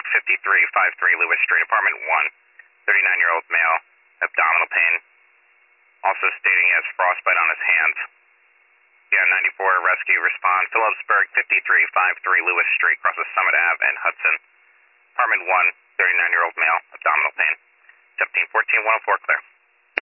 5353 Lewis Street, apartment 1, 39-year-old male, abdominal pain. Also stating he has frostbite on his hands. Yeah, 94 rescue respond. Phillipsburg, 5353 Lewis Street, crosses Summit Ave and Hudson. Apartment 1, 39-year-old male, abdominal pain. 1714-104, clear.